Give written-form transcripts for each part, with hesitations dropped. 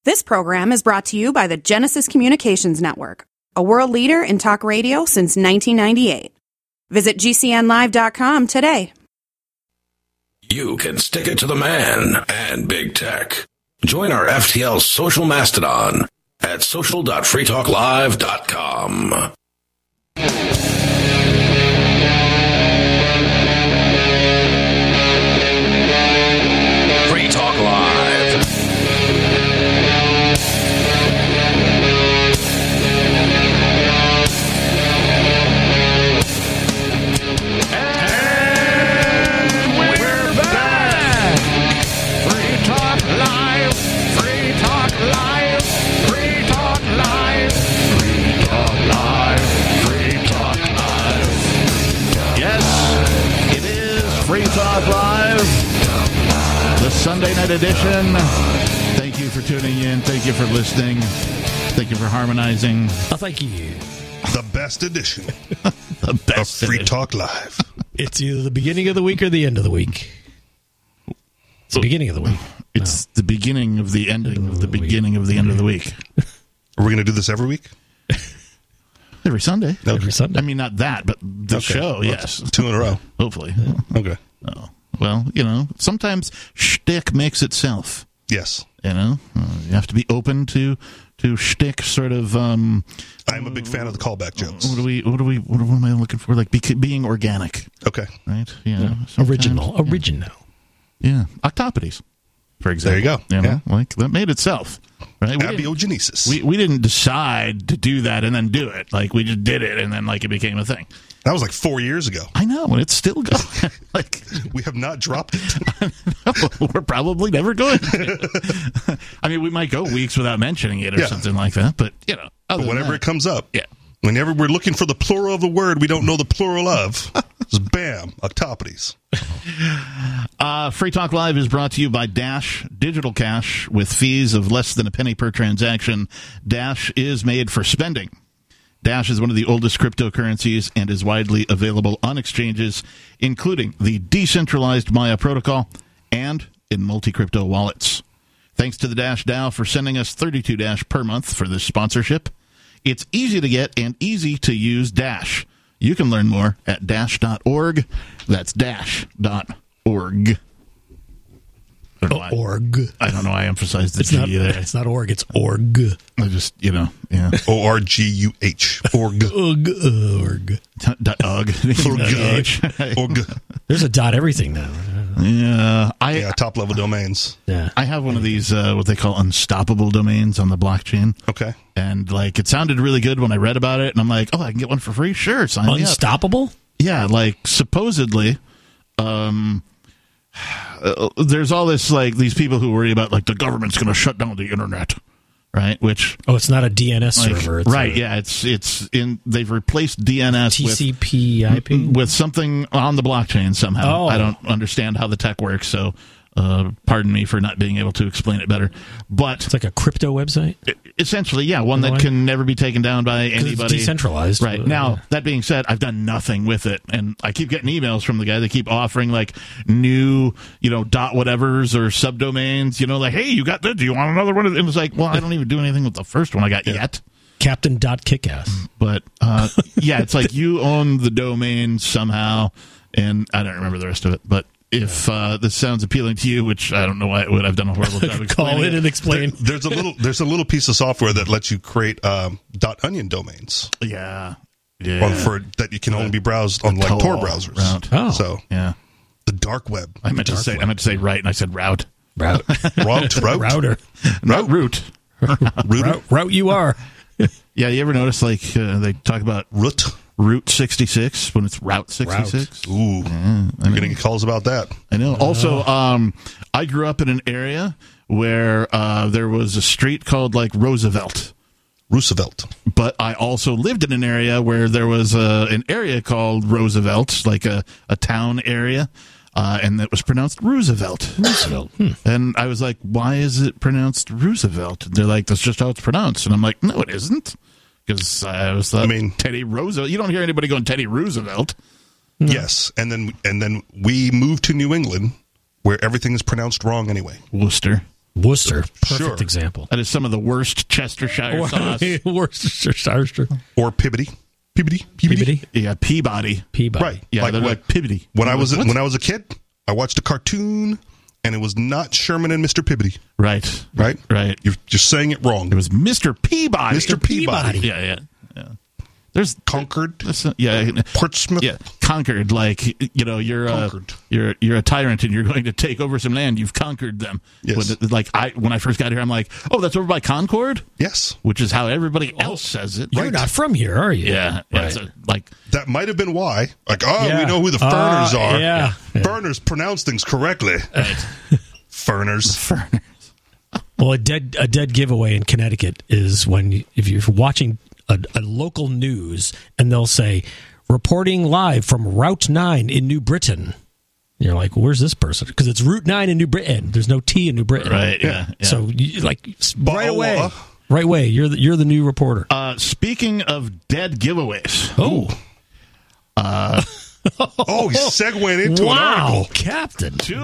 This program is brought to you by the Genesis Communications Network, a world leader in talk radio since 1998. Visit GCNlive.com today. You can stick it to the man and big tech. Join our FTL social mastodon at social.freetalklive.com. Free Talk Live. Free Talk Live, the Sunday night edition. Thank you for tuning in. Thank you for listening. Thank you for harmonizing. Oh, thank you. The best edition The best of Free edition. Talk Live. It's either the beginning of the week or the end of the week. It's the beginning of the week. It's the beginning of the ending of the beginning of the end of the week. Are we going to do this every week? Every Sunday. Every Sunday. I mean, not that, but the Okay. show, Well, yes. 2 in a row. Hopefully. Okay. Oh. Well, you know, sometimes shtick makes itself. Yes. You know, you have to be open to shtick sort of. I'm a big fan of the callback jokes. What am I looking for? Like being organic, Okay. right? Yeah. Original. Yeah. Octopodes, for example. There you go. Like that made itself, right? Abiogenesis. We didn't decide to do that and then do it. Like we just did it and then like it became a thing. That was like 4 years ago. I know, and it's still going. Like We have not dropped it. we're probably never going to. I mean, we might go weeks without mentioning it or Yeah. something like that, but you know, But whenever it comes up, yeah. whenever we're looking for the plural of the word we don't know the plural of, just bam, octopodes. Free Talk Live is brought to you by Dash Digital Cash with fees of less than a penny per transaction. Dash is made for spending. Dash is one of the oldest cryptocurrencies and is widely available on exchanges, including the decentralized Maya protocol and in multi-crypto wallets. Thanks to the Dash DAO for sending us 32 Dash per month for this sponsorship. It's easy to get and easy to use Dash. You can learn more at dash.org. That's dash.org. Org. I don't know why I emphasized the It's G not. there. It's not org. It's org. I just, yeah. ORGUH. Org. Org. Org. There's a dot everything now. Yeah. Yeah, top level domains. Yeah. I have one of these, what they call unstoppable domains on the blockchain. Okay. And, like, it sounded really good when I read about it. And I'm like, oh, I can get one for free? Sure, sign me up. Unstoppable? Yeah, like, supposedly, there's all this, like, these people who worry about, like, the government's going to shut down the internet, right? Which, Oh, it's not a DNS like, server. It's right, a yeah, it's in, they've replaced DNS TCP/IP. with something on the blockchain somehow. Oh. I don't understand how the tech works, so pardon me for not being able to explain it better. But It's like a crypto website. essentially, yeah, one that Why? can never be taken down by 'Cause anybody. It's decentralized. Right. Now, that being said, I've done nothing with it. And I keep getting emails from the guy. They keep offering, like, new, dot whatevers or subdomains, like, hey, you got this. Do you want another one? And it's like, well, I don't even do anything with the first one I got yet. Captain.kickass. But, yeah, it's like you own the domain somehow. And I don't remember the rest of it. But if this sounds appealing to you, which I don't know why it would, I've done a horrible job explaining Call in it. and explain. There's a little piece of software that lets you create .onion domains Yeah. that you can only be browsed on like Tor browsers. Route. Oh. So Yeah. the dark web. I meant to say right, and I said route. Route. Router. Not root. Route you are. Yeah, you ever notice, like, they talk about Route 66 when it's Route 66? Ooh, you're going to get calls about that. I know. Also, I grew up in an area where there was a street called, like, Roosevelt. But I also lived in an area where there was an area called Roosevelt, like a town area, and it was pronounced Roosevelt. Roosevelt. And I was like, why is it pronounced Roosevelt? And they're like, that's just how it's pronounced. And I'm like, no, it isn't. Because I was Teddy Roosevelt. You don't hear anybody going Teddy Roosevelt. Yes, and then we moved to New England, where everything is pronounced wrong anyway. Worcester. Worcester, perfect Sure. example. That is some of the worst Chestershire sauce. Worcestershire. Or Peabody. Peabody. Yeah, Peabody. Right. Yeah, they're like Peabody. When I was a kid, I watched a cartoon, and it was not Sherman and Mr. Peabody. Right. Right? You're just saying it wrong. It was Mr. Peabody. Mr. Peabody. Yeah. There's Concord. Portsmouth. Yeah, conquered. Like you're a tyrant and you're going to take over some land. You've conquered them. Yes. When I first got here, I'm like, oh, that's over by Concord. Yes. Which is how everybody else says it. You're not from here, are you? Yeah. Right. So, that might have been why. We know who the Furners are. Yeah. Furners pronounce things correctly. Furners. Well, a dead giveaway in Connecticut is if you're watching a local news and they'll say, reporting live from Route 9 in New Britain. And you're like, well, where's this person? Because it's Route 9 in New Britain. There's no T in New Britain. Right, yeah. So, right away, you're the new reporter. Speaking of dead giveaways. He's segueing into an article. Captain. Two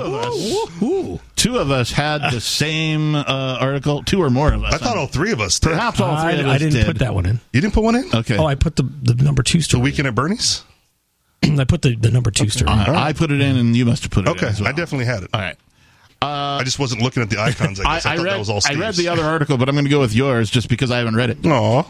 of us had the same article. Two or more of us. I thought all three of us did. Perhaps all three of us I didn't did. put that one in. You didn't put one in? Okay. Oh, I put the number 2 story. The Weekend at Bernie's? I put the number 2 story. I put it in, and you must have put it in as well. I definitely had it. All right. I just wasn't looking at the icons, I guess. I thought that was all Steve's. I read the other article, but I'm going to go with yours just because I haven't read it. Aw.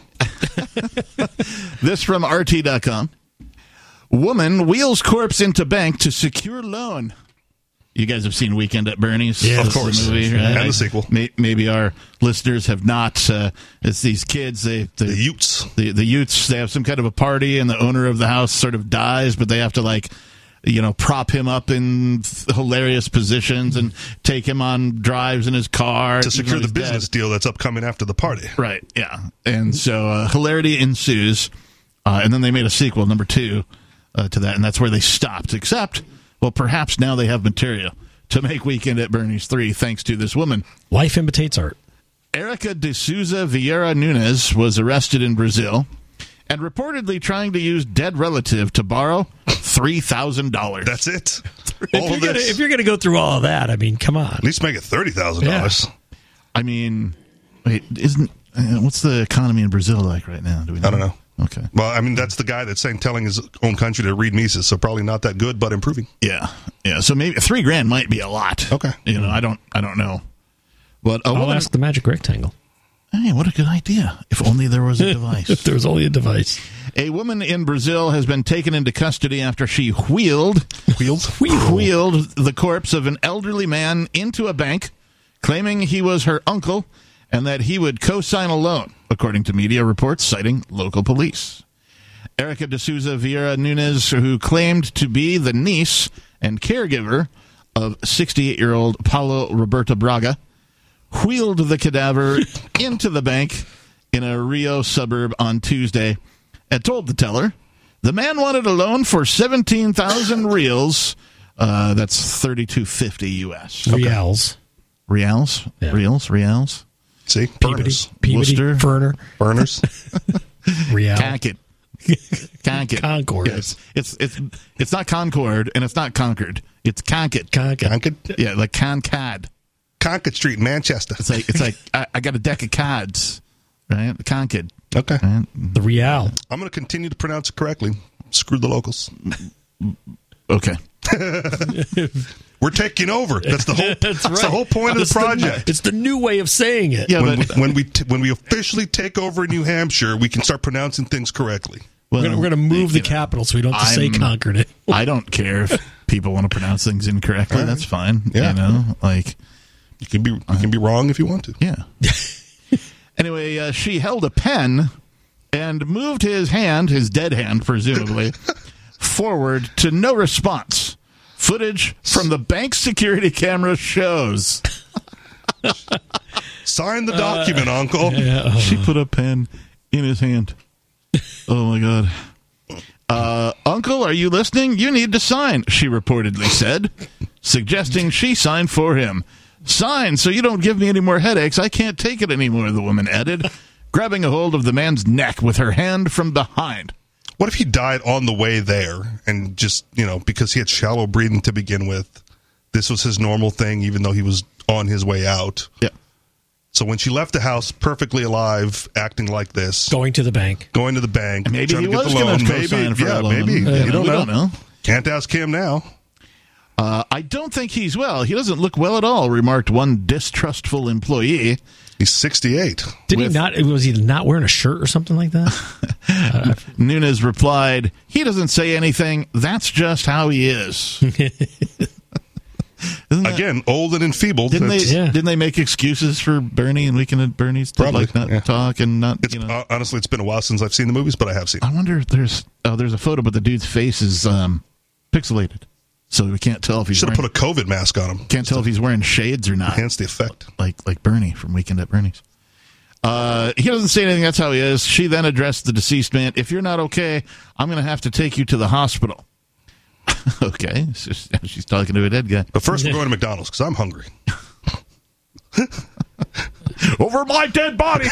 This from RT.com. Woman wheels corpse into bank to secure loan. You guys have seen Weekend at Bernie's? Yeah, of course. The movie, right? And the sequel. Maybe our listeners have not. It's these kids. The Utes. The Utes, they have some kind of a party, and the owner of the house sort of dies, but they have to, prop him up in hilarious positions and take him on drives in his car. To secure the business deal that's upcoming after the party. Right, yeah. And so hilarity ensues. And then they made a sequel, number 2. To that, and that's where they stopped. Except, well, perhaps now they have material to make Weekend at Bernie's 3, thanks to this woman. Life imitates art. Erica de Souza Vieira Nunes was arrested in Brazil and reportedly trying to use dead relative to borrow $3,000. That's it. If you're going to go through all of that, I mean, come on. At least make it $30,000. Yeah. I mean, wait, what's the economy in Brazil like right now? Do we know? I don't know. Okay. Well, I mean, that's the guy that's telling his own country to read Mises, so probably not that good, but improving. Yeah. So maybe $3,000 might be a lot. Okay. I don't know. But I'll ask the magic rectangle. Hey, what a good idea! If only there was a device. If there was only a device. A woman in Brazil has been taken into custody after she wheeled the corpse of an elderly man into a bank, claiming he was her uncle and that he would co-sign a loan, according to media reports citing local police. Erica de Souza Vieira Nunes, who claimed to be the niece and caregiver of 68-year-old Paulo Roberto Braga, wheeled the cadaver into the bank in a Rio suburb on Tuesday and told the teller the man wanted a loan for 17,000 reals. That's $32.50 U.S. Reals. Reals? Yeah. Reals? See? Burners. Peabody, Worcester. Ferner. Burners. Real. Concord. Concord. Yes. It's not Concord and it's not Concord. It's Concord. Concord? Yeah, like Concord. Concord Street, Manchester. It's like I got a deck of cards, right? Concord. Okay. Right? The Real. I'm going to continue to pronounce it correctly. Screw the locals. Okay. We're taking over. That's the whole. That's That's the right. whole point of the project. It's the new way of saying it. Yeah, when we officially take over New Hampshire, we can start pronouncing things correctly. well, We're going to move the capital so we don't have to say Concord it. I don't care if people want to pronounce things incorrectly. Right. That's fine. Yeah. Like You can be wrong if you want to. yeah. Anyway, she held a pen and moved his dead hand, presumably, forward to no response. Footage from the bank security camera shows. Sign the document, Uncle. She put a pen in his hand. Oh, my God. Uncle, are you listening? You need to sign, she reportedly said, suggesting she sign for him. Sign so you don't give me any more headaches. I can't take it anymore, the woman added, grabbing a hold of the man's neck with her hand from behind. What if he died on the way there and just, because he had shallow breathing to begin with, this was his normal thing, even though he was on his way out. Yeah. So when she left the house perfectly alive, acting like this, Going to the bank. Maybe trying he to get was the loan, going to co-sign for a loan. maybe. You don't know. Can't ask him now. I don't think he's well. He doesn't look well at all, remarked one distrustful employee. He's 68. Was he not wearing a shirt or something like that? Nunes replied, "He doesn't say anything. That's just how he is." Again, old and enfeebled. Didn't they make excuses for Bernie and Weekend at Bernie's to Probably, not talk and not? Honestly, it's been a while since I've seen the movies, but I have seen them. I wonder if there's a photo, but the dude's face is pixelated, so we can't tell if he's should have put a COVID mask on him. Can't tell if he's wearing shades or not. Enhance the effect, like Bernie from Weekend at Bernie's. He doesn't say anything. That's how he is. She then addressed the deceased man. "If you're not okay, I'm going to have to take you to the hospital." Okay, so she's talking to a dead guy. But first, we're going to McDonald's because I'm hungry. Over my dead body.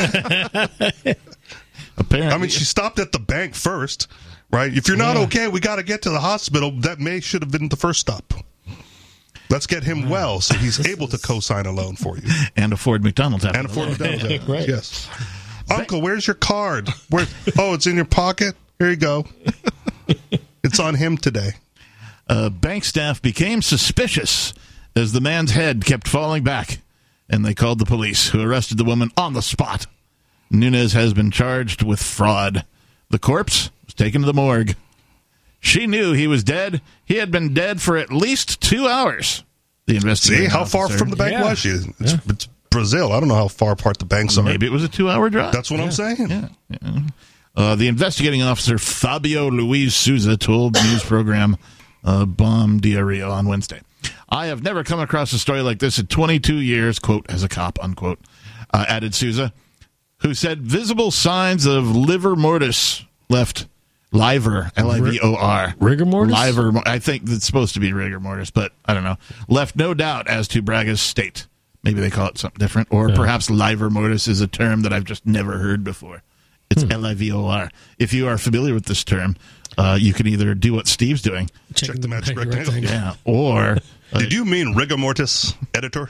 Apparently, I mean, she stopped at the bank first, right? If you're not okay, we got to get to the hospital. That should have been the first stop. Let's get him well so he's able to co-sign a loan for you and afford McDonald's. Right. Yes. Uncle, where's your card? It's in your pocket. Here you go. It's on him today. Bank staff became suspicious as the man's head kept falling back, and they called the police, who arrested the woman on the spot. Nunes has been charged with fraud. The corpse was taken to the morgue. She knew he was dead. He had been dead for at least 2 hours. The investigator. See how far from the bank was she? It's Brazil. I don't know how far apart the banks are. Maybe it was a 2-hour drive. That's what I'm saying. Yeah. The investigating officer, Fabio Luis Souza, told news program Bom Dia Rio on Wednesday, "I have never come across a story like this in 22 years, quote, as a cop, unquote," added Souza, who said visible signs of livor mortis left livor, L-I-V-O-R. Rigor mortis? Livor, I think it's supposed to be rigor mortis, but I don't know. Left no doubt as to Braga's state. Maybe they call it something different, or perhaps livor mortis is a term that I've just never heard before. It's L-I-V-O-R. If you are familiar with this term, you can either do what Steve's doing. Check the magic rectangle. Yeah, or... Did you mean rigor mortis, editor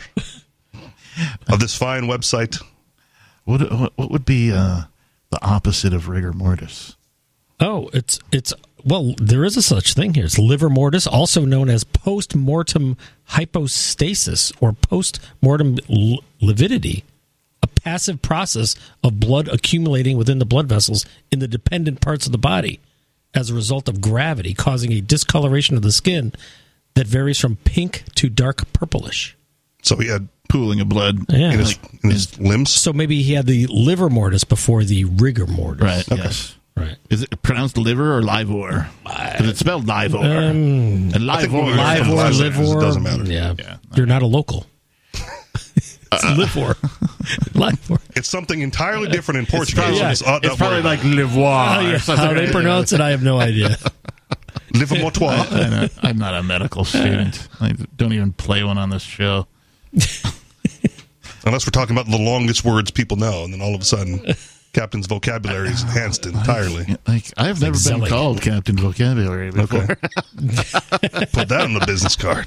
of this fine website? What would be the opposite of rigor mortis? Oh, well, there is a such thing here. It's livor mortis, also known as post-mortem hypostasis or post-mortem lividity, a passive process of blood accumulating within the blood vessels in the dependent parts of the body as a result of gravity, causing a discoloration of the skin that varies from pink to dark purplish. So he had pooling of blood in his limbs? So maybe he had the livor mortis before the rigor mortis. Right, okay. Yes. Right. Is it pronounced liver or livor? Because it's spelled livor. And livor. Livor. It doesn't matter. Yeah. You're not a local. It's livor. Livor. It's something entirely different in Portuguese. It's probably like livoire. How they pronounce it, I have no idea. Livermortois. I'm not a medical student. I don't even play one on this show. Unless we're talking about the longest words people know, and then all of a sudden, Captain's vocabulary is enhanced entirely. I've never been called Captain Vocabulary before. Okay. Put that on the business card.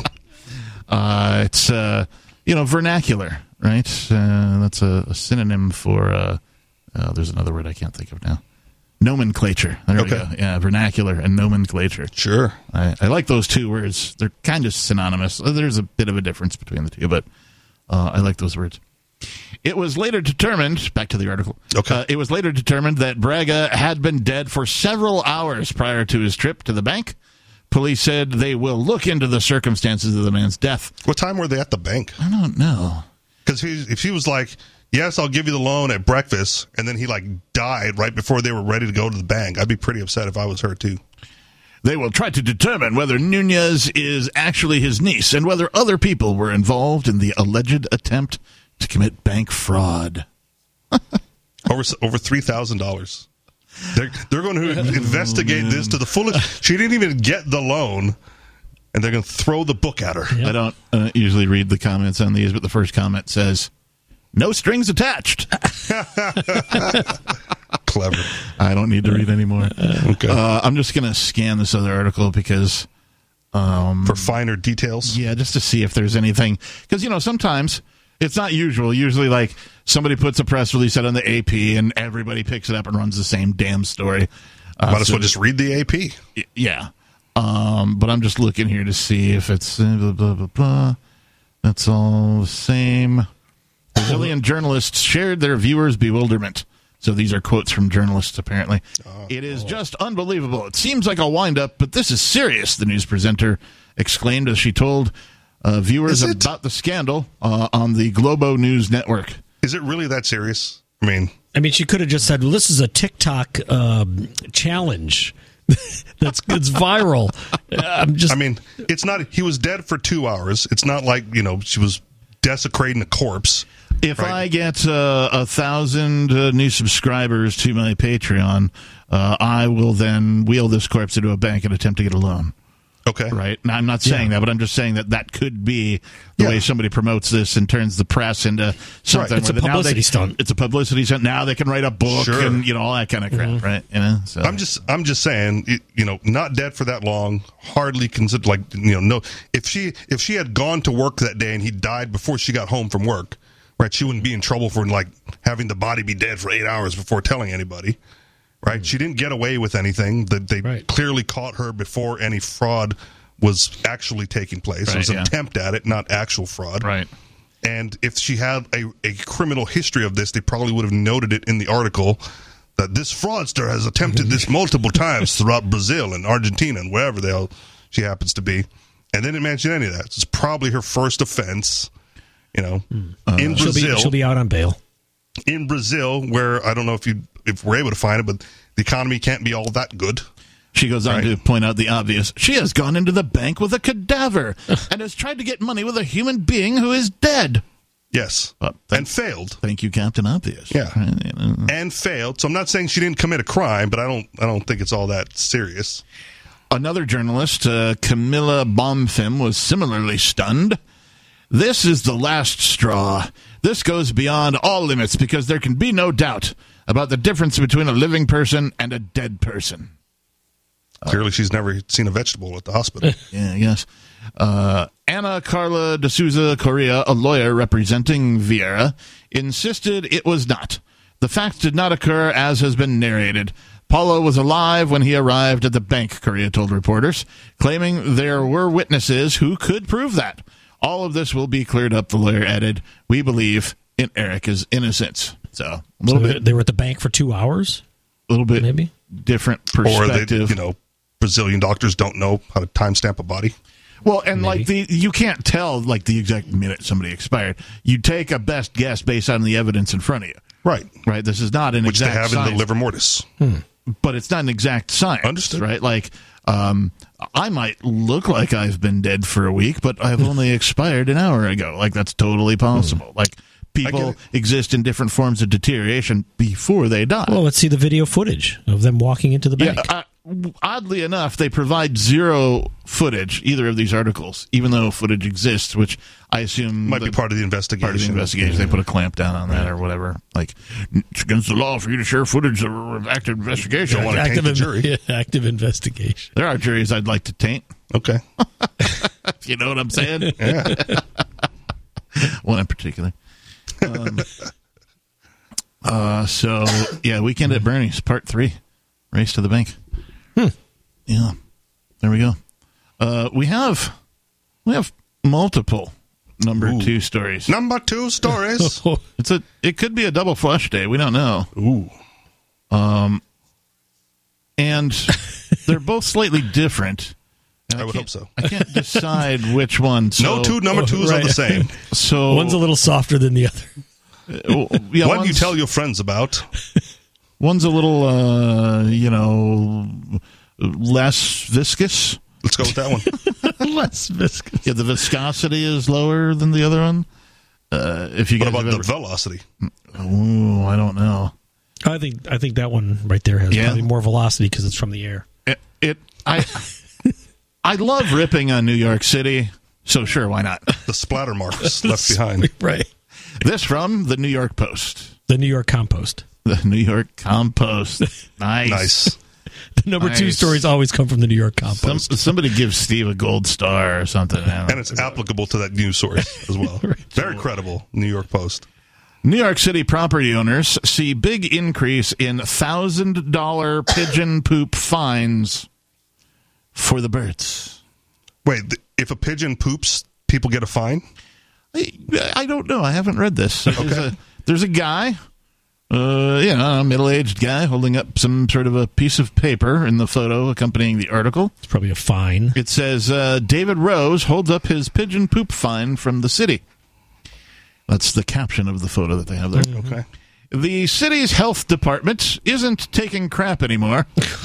It's vernacular, right? That's a synonym for. There's another word I can't think of now. Nomenclature. There we go. Yeah, vernacular and nomenclature. Sure. I like those two words. They're kind of synonymous. There's a bit of a difference between the two, but I like those words. It was later determined, back to the article, it was later determined that Braga had been dead for several hours prior to his trip to the bank. Police said they will look into the circumstances of the man's death. What time were they at the bank? I don't know. Because if he was like, yes, I'll give you the loan at breakfast, and then he died right before they were ready to go to the bank, I'd be pretty upset if I was her too. They will try to determine whether Nunes is actually his niece and whether other people were involved in the alleged attempt to commit bank fraud. over $3,000. They're going to investigate this to the fullest. She didn't even get the loan, and they're going to throw the book at her. Yep. I don't usually read the comments on these, but the first comment says, "No strings attached." Clever. I don't need to read anymore. Okay. I'm just going to scan this other article because For finer details? Yeah, just to see if there's anything. Because, sometimes it's not usual. Usually, like, somebody puts a press release out on the AP and everybody picks it up and runs the same damn story. Might as well just read the AP. Yeah. But I'm just looking here to see if it's blah, blah, blah, blah. That's all the same. Brazilian journalists shared their viewers' bewilderment. So these are quotes from journalists, apparently. It is just unbelievable. It seems like a wind-up, but this is serious, the news presenter exclaimed as she told viewers about the scandal on the Globo News Network. Is it really that serious? I mean, she could have just said, well, this is a TikTok challenge that's viral. It's not. He was dead for 2 hours. It's not like, she was desecrating a corpse. If I get 1,000 new subscribers to my Patreon, I will then wheel this corpse into a bank and attempt to get a loan. Okay. Right? Now, I'm not saying that, but I'm just saying that could be the way somebody promotes this and turns the press into something. Right. It's a publicity stunt. It's a publicity stunt. Now they can write a book and, all that kind of crap, right? So. I'm just saying, not dead for that long, hardly considered, no. If she had gone to work that day and he died before she got home from work, right, she wouldn't be in trouble for, having the body be dead for 8 hours before telling anybody. Right, she didn't get away with anything. They clearly caught her before any fraud was actually taking place. It was an attempt at it, not actual fraud. Right. And if she had a criminal history of this, they probably would have noted it in the article that this fraudster has attempted this multiple times throughout Brazil and Argentina and wherever the hell she happens to be. And they didn't mention any of that. It's probably her first offense. In Brazil, she'll be out on bail. In Brazil, where I don't know if we're able to find it, but the economy can't be all that good. She goes on to point out the obvious. She has gone into the bank with a cadaver and has tried to get money with a human being who is dead. Yes, and failed. Thank you, Captain Obvious. Yeah, and failed. So I'm not saying she didn't commit a crime, but I don't think it's all that serious. Another journalist, Camilla Bonfim, was similarly stunned. This is the last straw. This goes beyond all limits because there can be no doubt about the difference between a living person and a dead person. Clearly, she's never seen a vegetable at the hospital. Yeah, yes. Ana Carla de Souza Correa, a lawyer representing Vieira, insisted it was not. The facts did not occur as has been narrated. Paulo was alive when he arrived at the bank, Correa told reporters, claiming there were witnesses who could prove that. All of this will be cleared up, the lawyer added. We believe in Erica's innocence. So, a little bit. They were at the bank for 2 hours? A little bit maybe different perspective. Or Brazilian doctors don't know how to timestamp a body. Well, and you can't tell the exact minute somebody expired. You take a best guess based on the evidence in front of you. Right. Right. This is not an exact science. Which they have in the livor mortis. But it's not an exact science. Understood. Right? I might look like I've been dead for a week, but I've only expired an hour ago. That's totally possible. People exist in different forms of deterioration before they die. Well, let's see the video footage of them walking into the bank. Oddly enough, they provide zero footage, either of these articles, even though footage exists, which I assume might be part of the investigation. They put a clamp down on that or whatever. It's against the law for you to share footage of active investigation. You don't want to taint the jury. Active investigation. There are juries I'd like to taint. Okay. You know what I'm saying? Yeah. One in particular. Weekend at Bernie's, Part 3, Race to the Bank. Yeah, there we go. We have multiple number 2 stories. Number 2 stories. It could be a double flush day. We don't know. Ooh. And they're both slightly different. I would hope so. I can't decide which one. No two number 2s are the same. So one's a little softer than the other. One you tell your friends about. One's a little, less viscous. Let's go with that one. Less viscous. Yeah, the viscosity is lower than the other one. What about the velocity? Oh, I don't know. I think that one right there has probably more velocity because it's from the air. I love ripping on New York City, so sure, why not? The splatter marks left behind. Right. This from the New York Post. The New York Compost. The New York Compost. Nice. The number two stories always come from the New York Compost. Somebody give Steve a gold star or something. And it's applicable to that news source as well. Right. Very credible, New York Post. New York City property owners see big increase in $1,000 pigeon poop fines for the birds. Wait, if a pigeon poops, people get a fine? I don't know. I haven't read this. There's a guy, a middle-aged guy holding up some sort of a piece of paper in the photo accompanying the article. It's probably a fine. It says, David Rose holds up his pigeon poop fine from the city. That's the caption of the photo that they have there. Mm-hmm. Okay. The city's health department isn't taking crap anymore.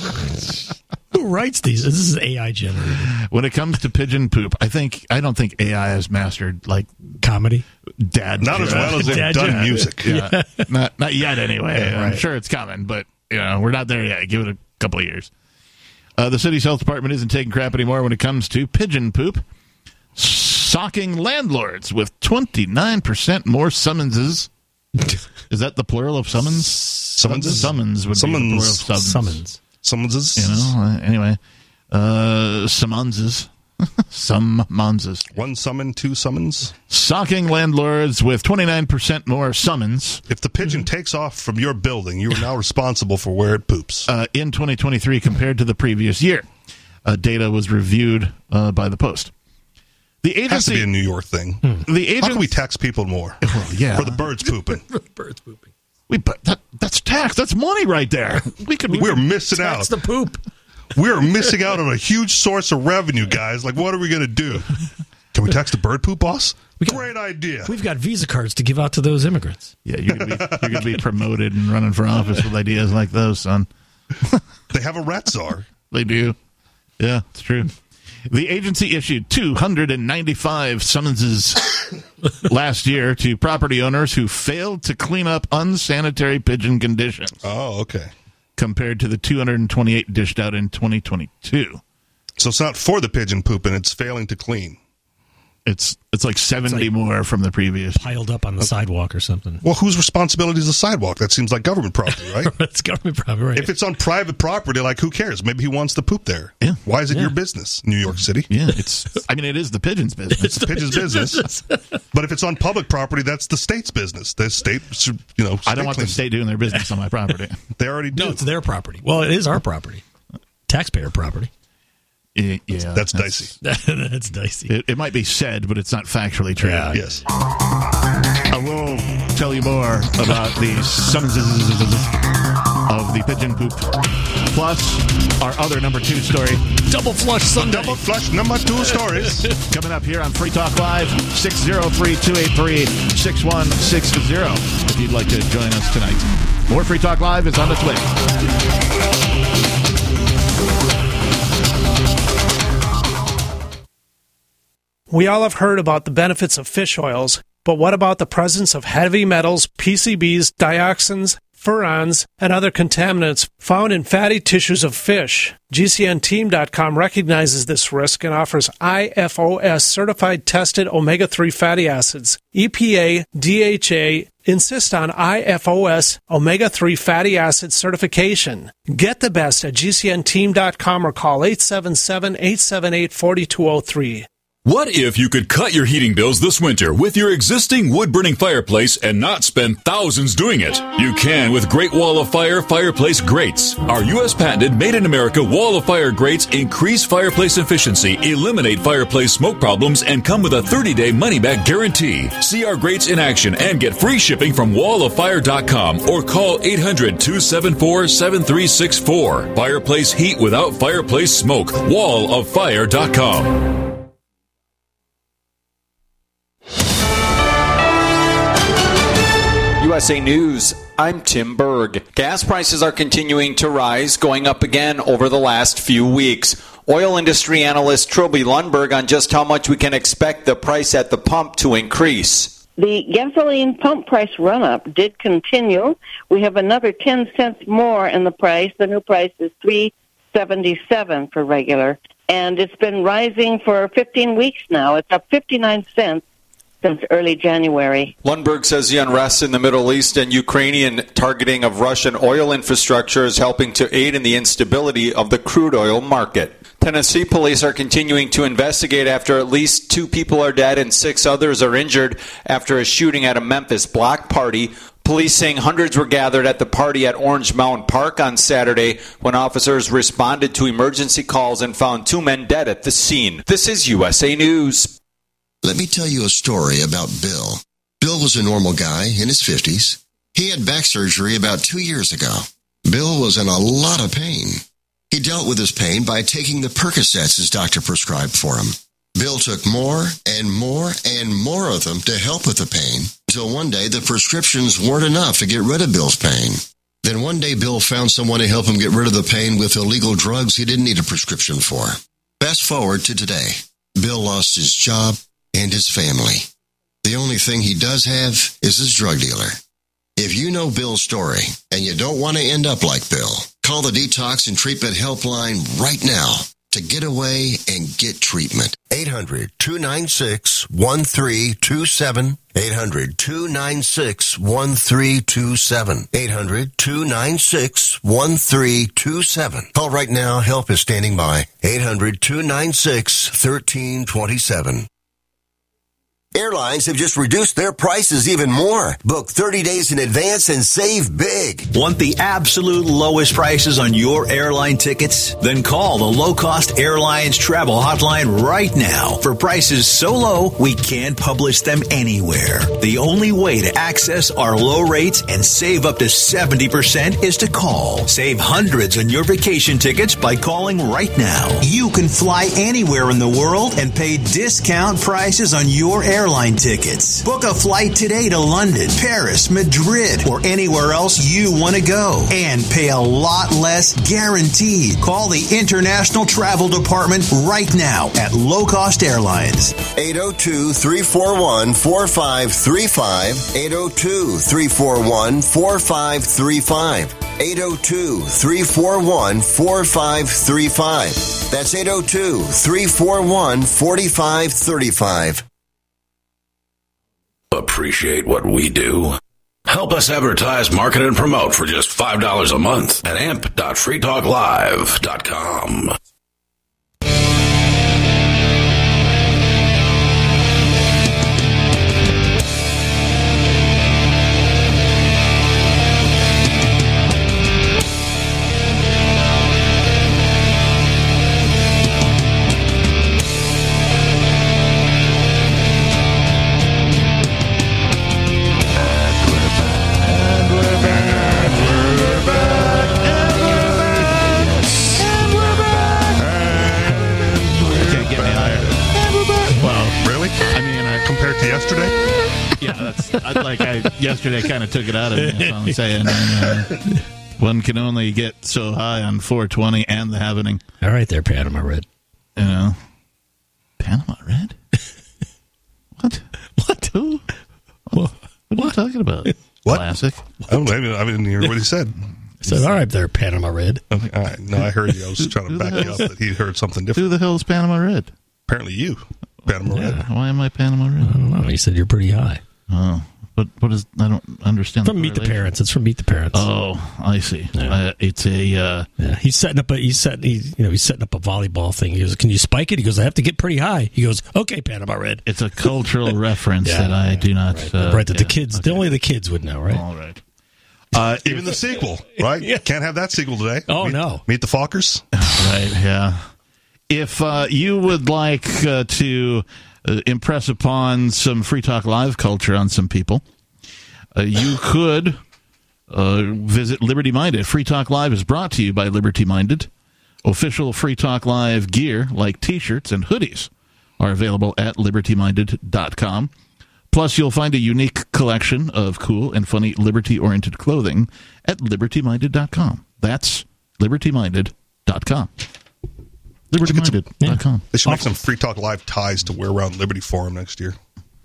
Who writes these? This is AI generated. When it comes to pigeon poop, I don't think AI has mastered like comedy. Not as well as they've done music. Yeah. Not yet anyway. Yeah, right. I'm sure it's coming, but we're not there yet. Give it a couple of years. The city's health department isn't taking crap anymore when it comes to pigeon poop. Socking landlords with 29% more summonses. Is that the plural of summons? Summonses? Summons would be the plural of summons. Summonses? Anyway. Summonses. Summonses. One summon, two summons? Socking landlords with 29% more summons. If the pigeon takes off from your building, you are now responsible for where it poops. In 2023 compared to the previous year. Data was reviewed by the Post. The agency has to be a New York thing. How can we tax people more? Well, yeah. For the birds pooping. For the birds pooping. That's tax. That's money right there. We're missing out. Tax the poop. We're missing out on a huge source of revenue, guys. Like, what are we going to do? Can we tax the bird poop, boss? Great idea. We've got Visa cards to give out to those immigrants. Yeah, you're going to be promoted and running for office with ideas like those, son. They have a rat czar. They do. Yeah, it's true. The agency issued 295 summonses last year to property owners who failed to clean up unsanitary pigeon conditions. Oh, okay. Compared to the 228 dished out in 2022. So it's not for the pigeon pooping, it's failing to clean. It's like 70 more from the previous. Piled up on the sidewalk or something. Well, whose responsibility is the sidewalk? That seems like government property, right? It's government property, right. If it's on private property, like, who cares? Maybe he wants to poop there. Yeah. Why is it your business, New York City? Yeah, it is the pigeon's business. It's the pigeon's business. But if it's on public property, that's the state's business. The state, I don't want the state doing their business on my property. They already do. No, it's their property. Well, it is our property. Taxpayer property. Yeah, that's dicey. That's dicey. It might be said, but it's not factually true. Yeah. Yes. I will tell you more about the summonses of the pigeon poop. Plus, our other number 2 story. Double flush Sunday. Double flush number 2 stories. Coming up here on Free Talk Live, 603-283-6160. If you'd like to join us tonight. More Free Talk Live is on its way. We all have heard about the benefits of fish oils, but what about the presence of heavy metals, PCBs, dioxins, furans, and other contaminants found in fatty tissues of fish? GCNteam.com recognizes this risk and offers IFOS certified tested omega-3 fatty acids. EPA, DHA insist on IFOS omega-3 fatty acid certification. Get the best at GCNteam.com or call 877-878-4203. What if you could cut your heating bills this winter with your existing wood-burning fireplace and not spend thousands doing it? You can with Great Wall of Fire fireplace grates. Our U.S. patented made-in-America Wall of Fire grates increase fireplace efficiency, eliminate fireplace smoke problems, and come with a 30-day money-back guarantee. See our grates in action and get free shipping from walloffire.com or call 800-274-7364. Fireplace heat without fireplace smoke. walloffire.com. USA News, I'm Tim Berg. Gas prices are continuing to rise, going up again over the last few weeks. Oil industry analyst Trilby Lundberg on just how much we can expect the price at the pump to increase. The gasoline pump price run-up did continue. We have another 10 cents more in the price. The new price is $3.77 for regular, and it's been rising for 15 weeks now. It's up 59 cents since early January. Lundberg says the unrest in the Middle East and Ukrainian targeting of Russian oil infrastructure is helping to aid in the instability of the crude oil market. Tennessee police are continuing to investigate after at least 2 people are dead and 6 others are injured after a shooting at a Memphis block party. Police saying hundreds were gathered at the party at Orange Mound Park on Saturday when officers responded to emergency calls and found 2 men dead at the scene. This is USA News. Let me tell you a story about Bill. Bill was a normal guy in his 50s. He had back surgery about 2 years ago. Bill was in a lot of pain. He dealt with his pain by taking the Percocets his doctor prescribed for him. Bill took more and more and more of them to help with the pain, until one day the prescriptions weren't enough to get rid of Bill's pain. Then one day Bill found someone to help him get rid of the pain with illegal drugs he didn't need a prescription for. Fast forward to today. Bill lost his job and his family. The only thing he does have is his drug dealer. If you know Bill's story and you don't want to end up like Bill, call the Detox and Treatment Helpline right now to get away and get treatment. 800-296-1327. 800-296-1327. 800-296-1327. Call right now. Help is standing by. 800-296-1327. Airlines have just reduced their prices even more. Book 30 days in advance and save big. Want the absolute lowest prices on your airline tickets? Then call the Low Cost Airlines Travel Hotline right now for prices so low we can't publish them anywhere. The only way to access our low rates and save up to 70% is to call. Save hundreds on your vacation tickets by calling right now. You can fly anywhere in the world and pay discount prices on your airline tickets. Book a flight today to London, Paris, Madrid, or anywhere else you want to go and pay a lot less guaranteed. Call the International Travel Department right now at Low Cost Airlines. 802-341-4535. 802-341-4535. 802-341-4535. That's 802-341-4535. Appreciate what we do? Help us advertise, market, and promote for just $5 a month at amp.freetalklive.com. Yesterday kind of took it out of me, that's all I'm saying. And, one can only get so high on 420 and the happening. All right there, Panama Red. You know. Panama Red? What? Who? What are you talking about? What? Classic. I didn't hear what he said. I said, all right there, Panama Red. Okay, all right. No, I heard you. I was trying to back you up that he heard something different. Who the hell is Panama Red? Apparently you, Panama Red. Why am I Panama Red? I don't know. He said you're pretty high. Oh. But what is? I don't understand. From Meet the Parents. It's from Meet the Parents. Oh, I see. Yeah. It's a. Yeah, he's setting up a volleyball thing. He goes, "Can you spike it?" He goes, "I have to get pretty high." He goes, "Okay, Panama Red." It's a cultural reference that I do not. Right, that the kids, only the kids would know, right? All right. Even the sequel, right? Yeah. Can't have that sequel today. Oh, no. Meet the Fockers. Right. Yeah. If you would like to. Impress upon some Free Talk Live culture on some people, you could visit Liberty Minded. Free Talk Live is brought to you by Liberty Minded. Official Free Talk Live gear like T-shirts and hoodies are available at libertyminded.com. Plus, you'll find a unique collection of cool and funny liberty-oriented clothing at libertyminded.com. That's libertyminded.com. LibertyMinded.com. They should make some Free Talk Live ties to wear around Liberty Forum next year.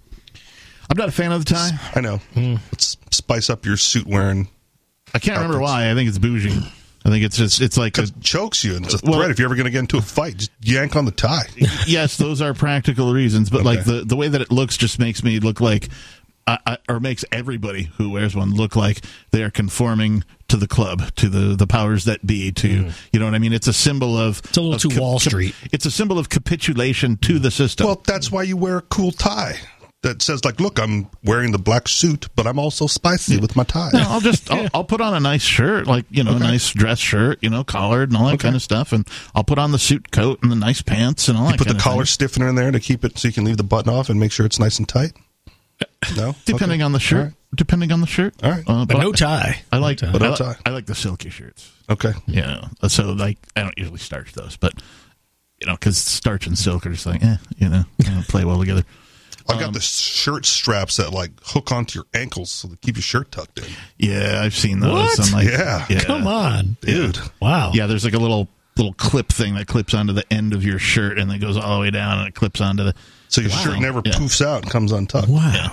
I'm not a fan of the tie. I know. Let's spice up your suit wearing. I can't remember why. I think it's bougie. I think it's like it chokes you, and it's a threat. If you're ever going to get into a fight, just yank on the tie. Yes, those are practical reasons, but like the way that it looks just makes me look like, or makes everybody who wears one look like they are conforming to the club, to the powers that be, to you know what I mean. It's a symbol of it's a little too Wall Street. It's a symbol of capitulation to the system. Well, that's why you wear a cool tie that says, like, look, I'm wearing the black suit, but I'm also spicy with my tie. No, I'll put on a nice shirt, like, you know, a nice dress shirt, you know, collared and all that kind of stuff, and I'll put on the suit coat and the nice pants and all that kind of thing. You put the collar stiffener in there to keep it so you can leave the button off and make sure it's nice and tight? No? Depending on the shirt. Right. Depending on the shirt. All right. But no tie. I like no tie. I like the silky shirts. Okay. Yeah. So, like, I don't usually starch those, but, you know, because starch and silk are just like, you know, play well together. I've got the shirt straps that, like, hook onto your ankles so they keep your shirt tucked in. Yeah, I've seen those. What? I'm like, yeah. Come on. Dude. Wow. Yeah, there's like a little clip thing that clips onto the end of your shirt and then goes all the way down and it clips onto the... So your shirt never poofs out and comes untucked. Wow. Yeah.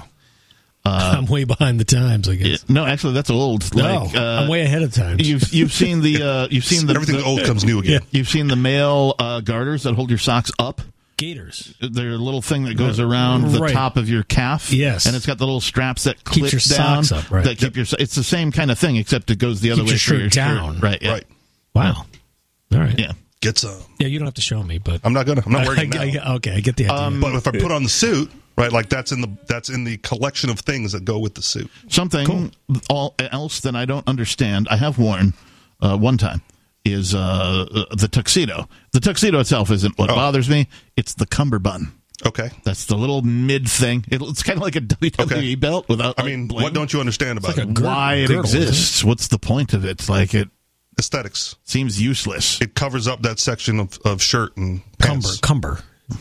I'm way behind the times, I guess. No, actually, that's old. No, I'm way ahead of times. You've seen the everything old comes new again. You've seen the male garters that hold your socks up. Gaiters. They're a little thing that goes around the top of your calf. Yes. And it's got the little straps that clip keeps your down. Socks up, right. That keep your. It's the same kind of thing, except it goes the other way. Keeps your shirt down. Right. Yeah. Right. Wow. All right. Yeah. Get some. Yeah, you don't have to show me, but I'm not wearing it now. Okay, I get the idea. But if I put on the suit, right, like that's in the collection of things that go with the suit. Something else that I don't understand. I have worn one time is the tuxedo. The tuxedo itself isn't what bothers me. It's the cummerbund. Okay, that's the little mid thing. It's kind of like a WWE belt without. I mean, what don't you understand about it? Why it exists? What's the point of it? Like it. Aesthetics. Seems useless. It covers up that section of shirt and pants. Cumber.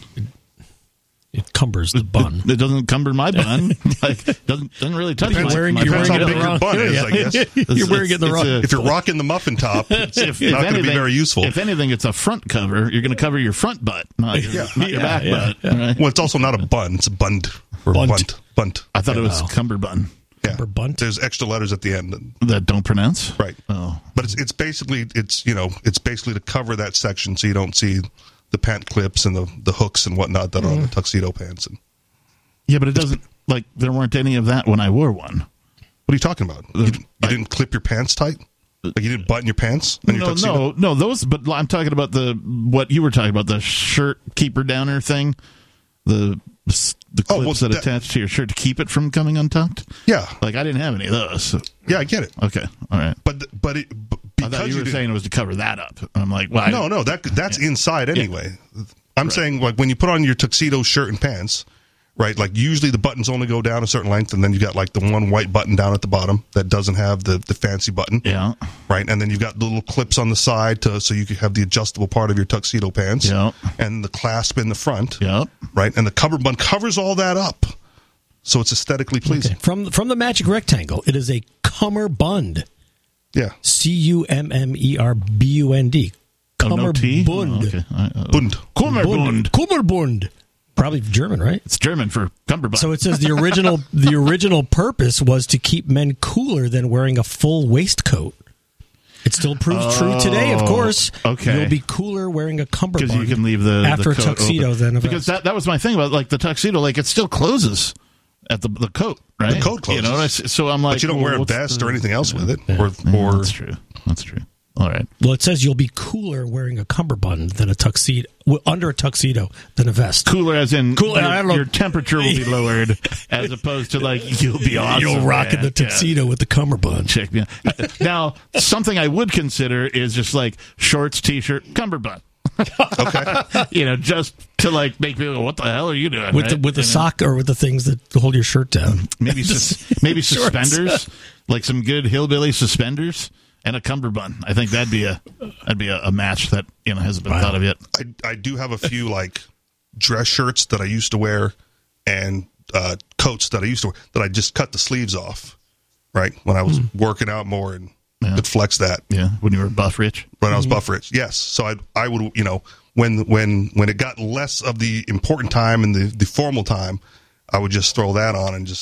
It cumbers the bun. It doesn't cumber my bun. Like doesn't really touch my Depends how big your bun is, I guess. You're wearing it the wrong. If you're rocking the muffin top, it's not going to be very useful. If anything, it's a front cover. You're going to cover your front butt, not your back butt. Yeah. Right? Well, it's also not a bun. It's a bund. Or bunt. I thought it was cummerbund. Yeah. There's extra letters at the end that don't pronounce. Right. Oh. But it's basically to cover that section so you don't see the pant clips and the hooks and whatnot that are on the tuxedo pants. Yeah, but it doesn't, like, there weren't any of that when I wore one. What are you talking about? You didn't clip your pants tight? Like you didn't button your pants on your tuxedo? No, those, but I'm talking about what you were talking about, the shirt keeper downer thing, the clips that attach to your shirt to keep it from coming untucked. Yeah. Like, I didn't have any of those. So. Yeah, I get it. Okay, all right. But I thought you were saying it was to cover that up. I'm like, well, no, that's inside anyway. Yeah. I'm saying, like, when you put on your tuxedo shirt and pants, right, like, usually the buttons only go down a certain length, and then you got, like, the one white button down at the bottom that doesn't have the fancy button. Yeah. Right, and then you've got the little clips on the side so you can have the adjustable part of your tuxedo pants. Yeah. And the clasp in the front. Yeah. Right, and the cummerbund covers all that up. So it's aesthetically pleasing. Okay. From the Magic Rectangle, it is a cummerbund. Yeah. Cummerbund. Cummerbund. Bund. Kummerbund. Probably German, right? It's German for cummerbund. So it says the original purpose was to keep men cooler than wearing a full waistcoat. It still proves true today, of course. Okay. You'll be cooler wearing a cummerbund because you can leave after the a tuxedo open. than a vest. Because that was my thing about, like, the tuxedo, like, it still closes at the coat, right? The coat closes. You know, so I'm like, but you don't wear a vest or anything else with it. Or that's true. That's true. All right. Well, it says you'll be cooler wearing a cummerbund than a tuxedo, under a tuxedo than a vest. Cooler as in your temperature will be lowered, as opposed to, like, you'll be awesome. You'll rock in the tuxedo with the cummerbund. Check me out. Now, something I would consider is just like shorts, t-shirt, cummerbund. Okay. You know, just to, like, make people go, what the hell are you doing? With the sock or with the things that hold your shirt down. Maybe suspenders, like some good hillbilly suspenders. And a cummerbund. I think that'd be a match that, you know, hasn't been thought of yet. I do have a few, like, dress shirts that I used to wear and coats that I used to wear that I just cut the sleeves off, right, when I was working out more and could flex that. Yeah, when you were buff rich. When I was buff rich, yes. So I would, you know, when it got less of the important time and the formal time, I would just throw that on and just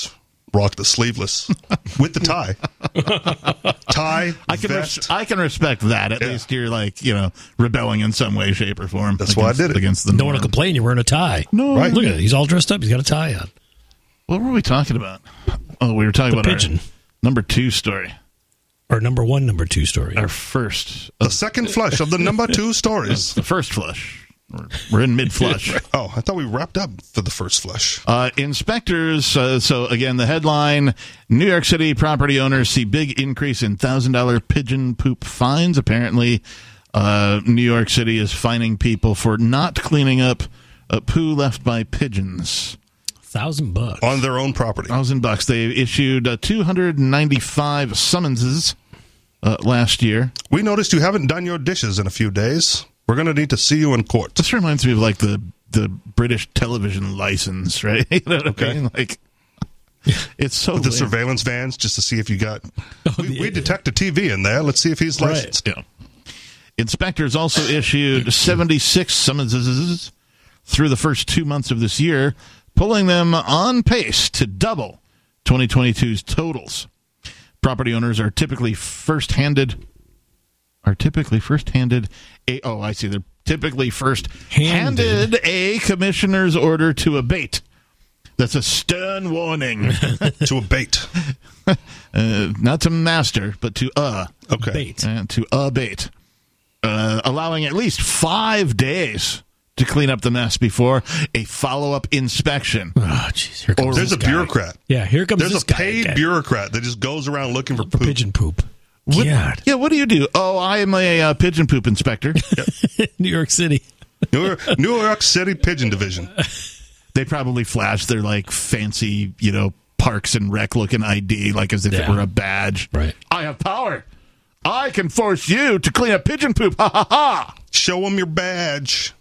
rock the sleeveless with the tie. Tie, vest. I can respect that. At least you're rebelling in some way, shape, or form. That's why I did it. Against the no one will complain. You're wearing a tie. No, right? Look at it. He's all dressed up. He's got a tie on. What were we talking about? Oh, we were talking about pigeon. our number 2 story. Or number 2 story. Our first. The second flush of the number 2 stories. The first flush. We're in mid-flush. Oh, I thought we wrapped up for the first flush. Inspectors, so again, the headline, New York City property owners see big increase in $1,000 pigeon poop fines. Apparently, New York City is fining people for not cleaning up poo left by pigeons. $1,000 on their own property. $1,000. They issued 295 summonses last year. We noticed you haven't done your dishes in a few days. We're going to need to see you in court. This reminds me of like the British television license, right? You know what I mean? Like, it's so the weird. surveillance vans just to see if you got. We detect a TV in there. Let's see if he's licensed. Right. Yeah. Inspectors also issued 76 summonses through the first 2 months of this year, pulling them on pace to double 2022's totals. Property owners are typically first-handed. They're typically first-handed a commissioner's order to abate. That's a stern warning. To abate. Not to master, but to Okay. to abate. Allowing at least 5 days to clean up the mess before a follow-up inspection. Oh, jeez. Here comes There's a guy. bureaucrat. Yeah, here comes There's this a guy paid again. bureaucrat that just goes around looking for poop. pigeon poop. What, God. yeah, what do you do? Oh, I am a pigeon poop inspector. New York City. New York City Pigeon Division. They probably flash their like fancy, Parks and Rec looking ID, like as if it were a badge. Right. I have power. I can force you to clean up pigeon poop. Ha ha ha. Show them your badge.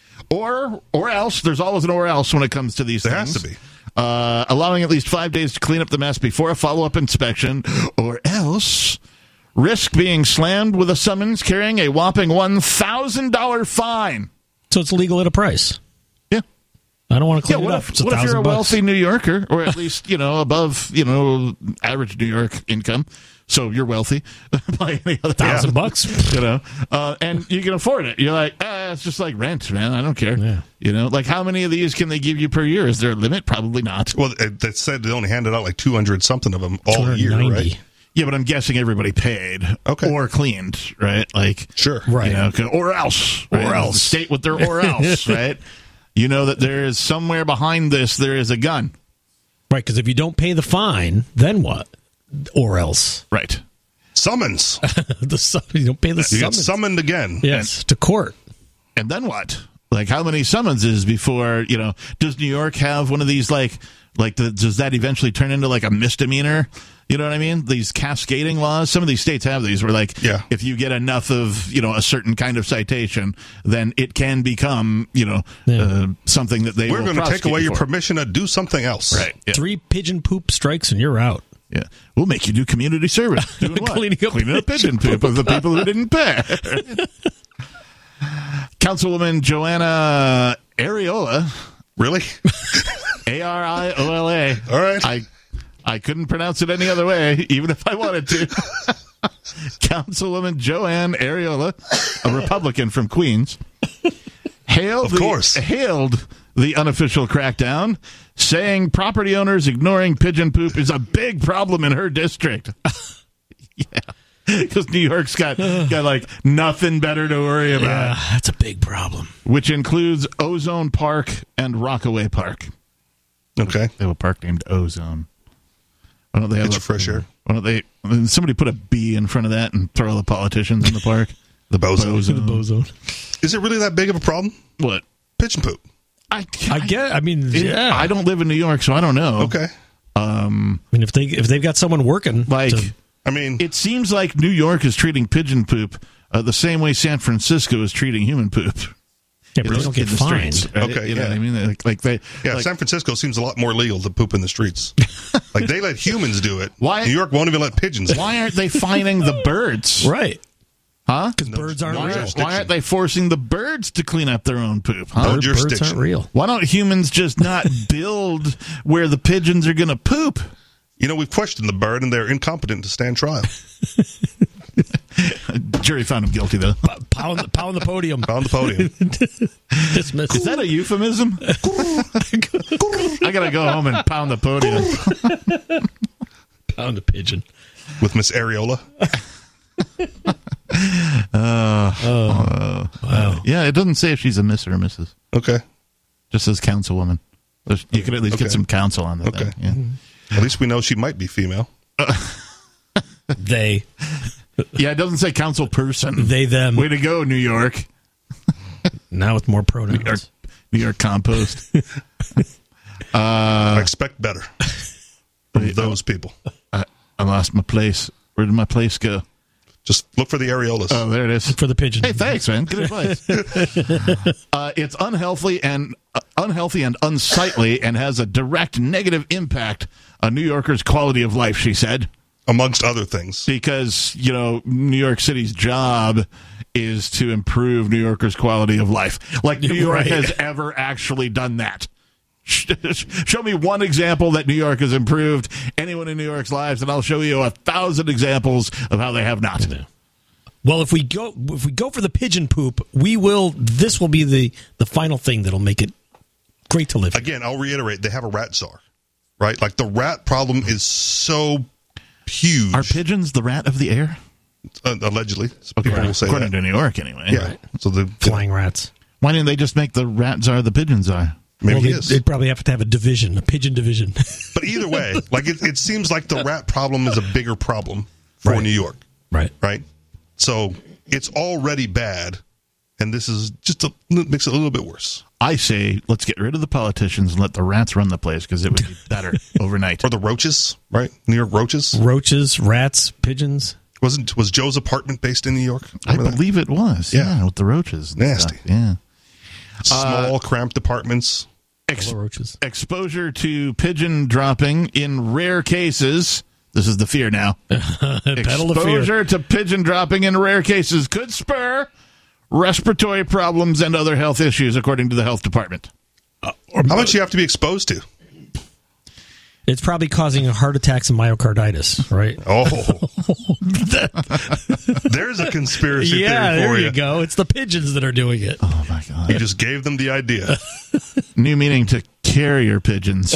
Or else. There's always an or else when it comes to these There things. has to be. Allowing at least 5 days to clean up the mess before a follow-up inspection, or else risk being slammed with a summons carrying a whopping $1,000 fine. So it's legal at a price. Yeah. I don't want to clean What it up. if, It's what if you're a $1,000. wealthy New Yorker, or at least, above, average New York income, so you're wealthy by any other $1,000? And you can afford it. You're like, it's just like rent, man. I don't care. Yeah. Like how many of these can they give you per year? Is there a limit? Probably not. Well, they said they only handed out like 200 something of them all year, 290. right? Yeah, but I'm guessing everybody paid or cleaned, right? Like, sure, right? Or else, right? Or else, state with their or else, right? You know that there is somewhere behind this. There is a gun, right? Because if you don't pay the fine, then what? Or else, right? Summons. You don't pay the summons. You get summoned again. Yes, to court. And then what? Like, how many summonses before, does New York have one of these, does that eventually turn into, like, a misdemeanor? You know what I mean? These cascading laws. Some of these states have these where, if you get enough of, a certain kind of citation, then it can become, something that they We're will going to take away your for. permission to do something else. Right. Yeah. 3 pigeon poop strikes and you're out. Yeah. We'll make you do community service. Doing what? Cleaning up pigeon poop of the people who didn't pay. Councilwoman Joanna Ariola. Really? Ariola. All right. I couldn't pronounce it any other way, even if I wanted to. Councilwoman Joanne Ariola, a Republican from Queens, hailed the unofficial crackdown, saying property owners ignoring pigeon poop is a big problem in her district. Yeah. Because New York's got like nothing better to worry about. Yeah, that's a big problem. Which includes Ozone Park and Rockaway Park. Okay. They have a park named Ozone. Why don't they have fresh air? Why don't they? Somebody put a B in front of that and throw all the politicians in the park. The bozo. The bozo. Is it really that big of a problem? What? Pigeon poop. I don't live in New York, so I don't know. Okay. I mean, if they've got someone working, it seems like New York is treating pigeon poop the same way San Francisco is treating human poop. Yeah, but they don't get fined. Streets, right? Okay, you know what I mean? San Francisco seems a lot more legal to poop in the streets. Like they let humans do it. Why? New York won't even let pigeons. Why aren't they fining the birds? Right. Huh? Because birds aren't real. Why aren't they forcing the birds to clean up their own poop? Huh? Birds aren't real. Why don't humans just not build where the pigeons are going to poop? We've questioned the bird, and they're incompetent to stand trial. Jury found him guilty, though. Pound the podium. Pound the podium. Dismissed. Is that a euphemism? I got to go home and pound the podium. Pound a pigeon. With Miss Areola. Wow. Yeah, it doesn't say if she's a miss or a Mrs. Okay. Just says councilwoman. You could at least get some counsel on that. Okay. Yeah. At least we know she might be female. They. Yeah, it doesn't say council person. They, them. Way to go, New York. Now with more pronouns. New York compost. I expect better from those people. I lost my place. Where did my place go? Just look for the areolas. Oh, there it is. Look for the pigeon. Hey, thanks, man. Good advice. It's unhealthy and unsightly, and has a direct negative impact on New Yorkers' quality of life, she said. Amongst other things. Because, New York City's job is to improve New Yorkers' quality of life. Like New York has ever actually done that. Show me one example that New York has improved anyone in New York's lives, and I'll show you 1,000 examples of how they have not. Well, if we go for the pigeon poop, this will be the final thing that'll make it great to live in. Again, I'll reiterate, they have a rat czar, right? Like, the rat problem is so huge. Are pigeons the rat of the air? Allegedly. People will say according that. to New York, anyway. Yeah. Right. So the flying rats. Why didn't they just make the rat czar the pigeon czar? Maybe they'd probably have to have a pigeon division. But either way, like it seems like the rat problem is a bigger problem for New York. Right. Right? So it's already bad, and this is makes it a little bit worse. I say let's get rid of the politicians and let the rats run the place, because it would be better overnight. Or the roaches, right? New York roaches? Roaches, rats, pigeons. Was Joe's apartment based in New York? Remember I believe it was. Yeah, with the roaches. Nasty. Stuff. Yeah. Small, cramped apartments. Roaches. Exposure to pigeon dropping in rare cases. This is the fear now. Exposure to pigeon dropping in rare cases could spur respiratory problems and other health issues, according to the health department. How much do you have to be exposed to? It's probably causing heart attacks and myocarditis, right? Oh. There's a conspiracy theory for you. There you go. It's the pigeons that are doing it. Oh, my God. You just gave them the idea. New meaning to carrier pigeons.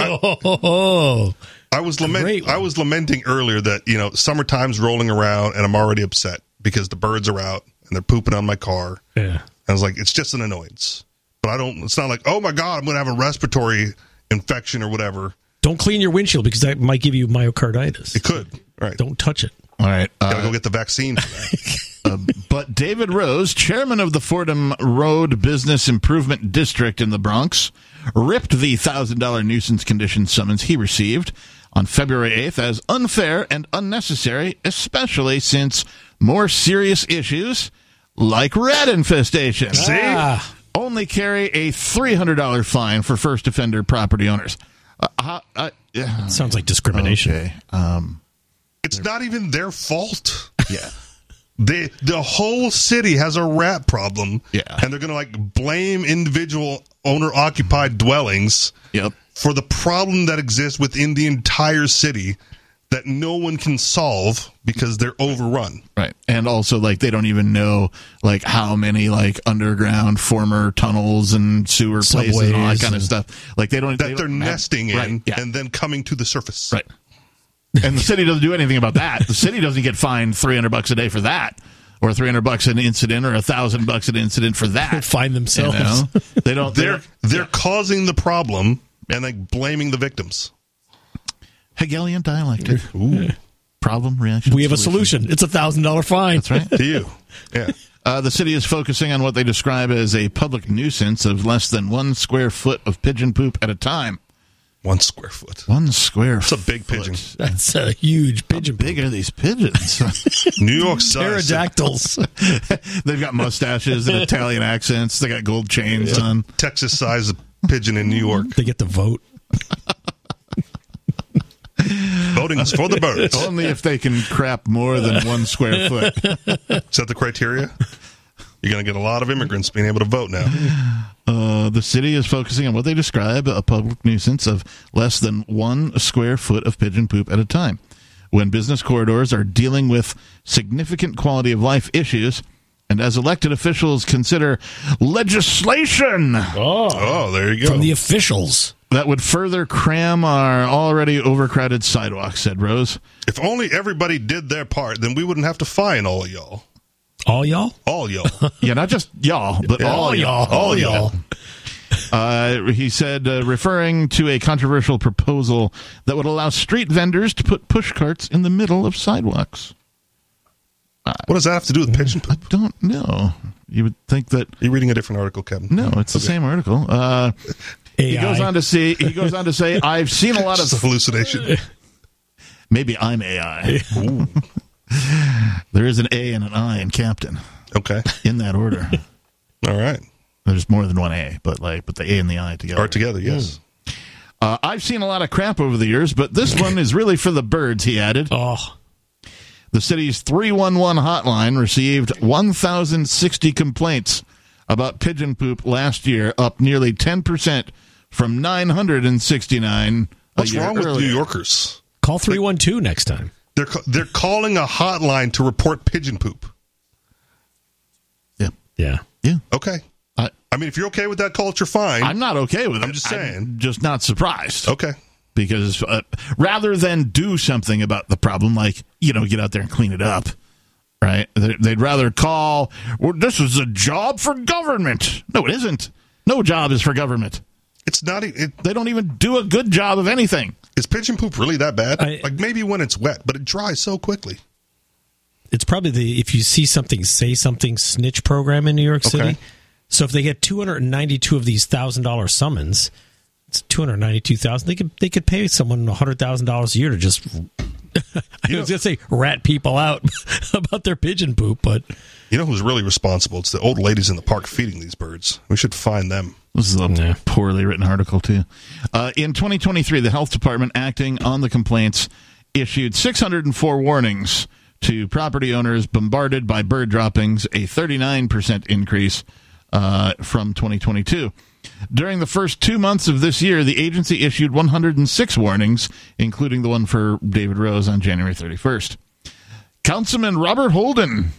I was lamenting earlier that, summertime's rolling around and I'm already upset because the birds are out and they're pooping on my car. Yeah. And I was like, it's just an annoyance. But it's not like, oh my God, I'm going to have a respiratory infection or whatever. Don't clean your windshield because that might give you myocarditis. It could. Right. Don't touch it. All right. Gotta go get the vaccine for that. But David Rose, chairman of the Fordham Road Business Improvement District in the Bronx, ripped the $1,000 nuisance condition summons he received on February 8th as unfair and unnecessary, especially since more serious issues like rat infestation only carry a $300 fine for first offender property owners. Sounds like discrimination. Okay. It's not even their fault. Yeah. The whole city has a rat problem. Yeah. And they're going to blame individual owner-occupied dwellings for the problem that exists within the entire city that no one can solve because they're overrun. Right. And also, they don't even know, how many, underground former tunnels and sewer places and all that kind of stuff. They're nesting in and then coming to the surface. Right. And the city doesn't do anything about that. The city doesn't get fined $300 a day for that, or $300 an incident, or $1,000 an incident for that. Find themselves. They don't. They're causing the problem and blaming the victims. Hegelian dialectic. Ooh. Problem, reaction. We have a solution. It's $1,000 fine. That's right. To you. Yeah. The city is focusing on what they describe as a public nuisance of less than 1 square foot of pigeon poop at a time. 1 square foot. 1 square foot. That's a big pigeon. That's a huge pigeon. How big are these pigeons? New York size. Pterodactyls. They've got mustaches and Italian accents. They got gold chains on. Texas size pigeon in New York. They get to vote. Voting is for the birds. Only if they can crap more than 1 square foot. Is that the criteria? You're going to get a lot of immigrants being able to vote now. The city is focusing on what they describe a public nuisance of less than 1 square foot of pigeon poop at a time. When business corridors are dealing with significant quality of life issues, and as elected officials consider legislation. Oh, there you go. From the officials. That would further cram our already overcrowded sidewalks, said Rose. If only everybody did their part, then we wouldn't have to fine all of y'all. All y'all? All y'all. Yeah, not just y'all, but all y'all. All y'all. He said, referring to a controversial proposal that would allow street vendors to put push carts in the middle of sidewalks. What does that have to do with pigeon poop? I don't know. You would think that... You're reading a different article, Kevin. No, it's the same article. He goes on to say, I've seen a lot of... Just a hallucination. Maybe I'm AI. There is an A and an I in Captain. Okay. In that order. All right. There's more than one A, but the A and the I together. Are together, yes. I've seen a lot of crap over the years, but this one is really for the birds, he added. Oh. The city's 311 hotline received 1,060 complaints about pigeon poop last year, up nearly 10% from 969 What's a year wrong with earlier. New Yorkers? Call 312 next time. They're calling a hotline to report pigeon poop. Yeah. Okay. I mean, if you're okay with that culture, fine. I'm not okay with it. I'm just saying. I'm just not surprised. Okay. Because rather than do something about the problem, like, get out there and clean it up, right? They'd rather call, well, this is a job for government. No, it isn't. No job is for government. It's not. They don't even do a good job of anything. Is pigeon poop really that bad? Like maybe when it's wet, but it dries so quickly. It's probably if you see something, say something snitch program in New York City. Okay. So if they get 292 of these $1,000 summons, it's $292,000. They could pay someone $100,000 a year to just I was going to say rat people out about their pigeon poop, but you know who's really responsible? It's the old ladies in the park feeding these birds. We should find them. This is a poorly written article, too. In 2023, the health department, acting on the complaints, issued 604 warnings to property owners bombarded by bird droppings, a 39% increase from 2022. During the first 2 months of this year, the agency issued 106 warnings, including the one for David Rose on January 31st. Councilman Robert Holden,